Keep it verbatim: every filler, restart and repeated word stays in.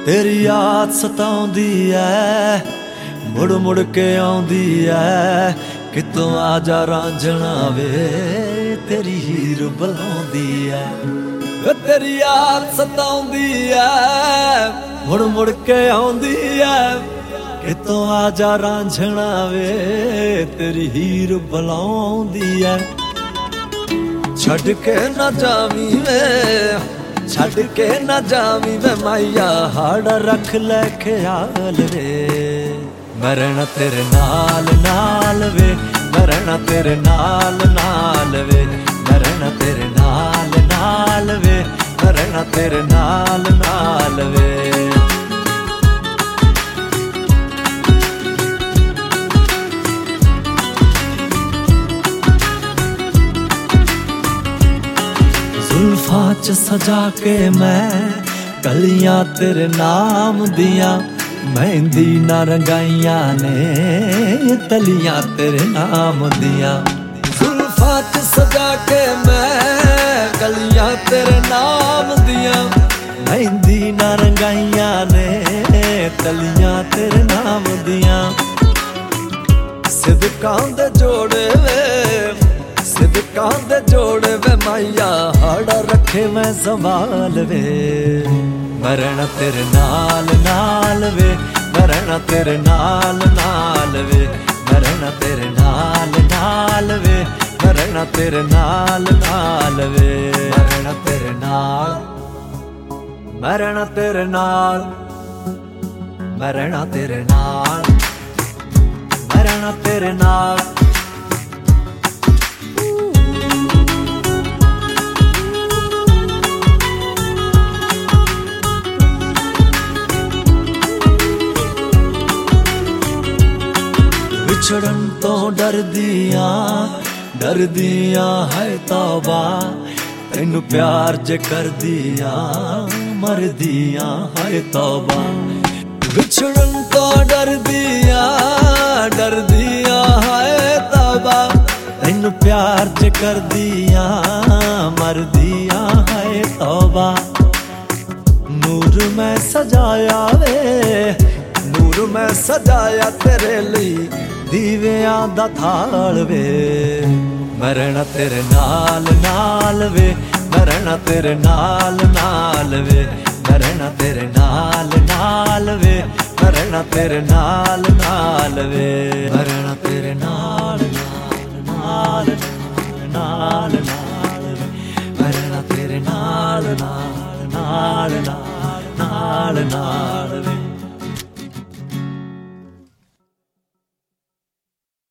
तेरी याद सताउंदी ऐ, मुड़ मुड़ के आउंदी ऐ, कितों आ जा रांझणा वे, तेरी हीर बुलाउंदी ऐ। तेरी याद सताउंदी ऐ, मुड़ मुड़ के आउंदी ऐ, कितों आ जा रांझणा वे, तेरी हीर बुलाउंदी ऐ। छड़ के न जावी वे, छड़ के न जावी वे माइया, हाड़ रख ले ख्याल वे, मरना तेरे नाल नाल वे, मरना तेरे नाल नाल वे, मरना तेरे नाल नाल वे, मरना तेरे नाल नाल वे। जुल्फां च सजा के मैं गलियां तेरे नाम दियां, मेहंदी ना रंगाइयां ने तलियां तेरे नाम दियां। जुल्फां च सजा के मैं गलियां तेरे नाम दियां, मेहंदी ना रंगाइयां ने तलियां तेरे नाम दियां। सिदकां दे जोड़े वे, सिदकां दे जोड़े वे माइया, हाड़ा रखे मैं संभाल वे, मरना तेरे नाल नाल वे, मरना तेरे नाल नाल वे, मरना तेरे नाल नाल वे, मरना तेरे नाल नाल वे, मरना तेरे नाल, मरना तेरे नाल, मरना तेरे नाल, मरना तेरे नाल। विछड़न तो डरदियां डरदियां है तौबा, तेनू प्यार जे करदियां मरदियां है तौबा। विछड़न तो डरदियां डरदियां है तौबा, तेनू प्यार जे करदियां मरदियां है तौबा। नूर मैं सजाया वे, नूर मैं सजाया तेरे लिए, दीवियां दा थाल वे, मरना तेरे नाल नाल वे, मरना तेरे नाल नाल वे, मरना तेरे नाल नाल वे, मरना तेरे नाल नाल वे, मरना तेरे नाल नाल नाल नाल वे, मरना तेरे नाल नाल नाल नाल नाल वे।